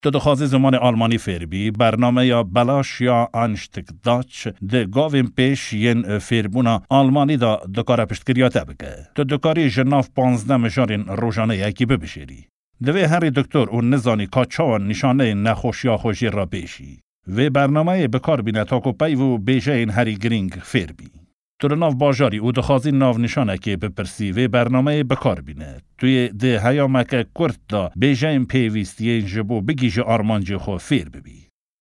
تو دخوازی زمان آلمانی فیر بی برنامه یا بلاش یا انشتک داچ ده گاویم پیش ین فیربونا آلمانی دا دکاره پشتگیریاته بگه. تو دکاری جناف 15 مجارین روزانه یکی ببشیری. دوی هری دکتر اون نزانی کاچاوان نشانه نخوش یا خوشی را بیشی. و برنامه بکار بینه تاکو پیو بیجه این هری گرینگ فیر بی. تو ناف باجاری او دخوازی ناف نشانه که بپرسی و برنامه بکار بینه. توی ده هیامک کرد دا بیجه این پیویستی جبو بگیج آرمانجی خو فیر ببی.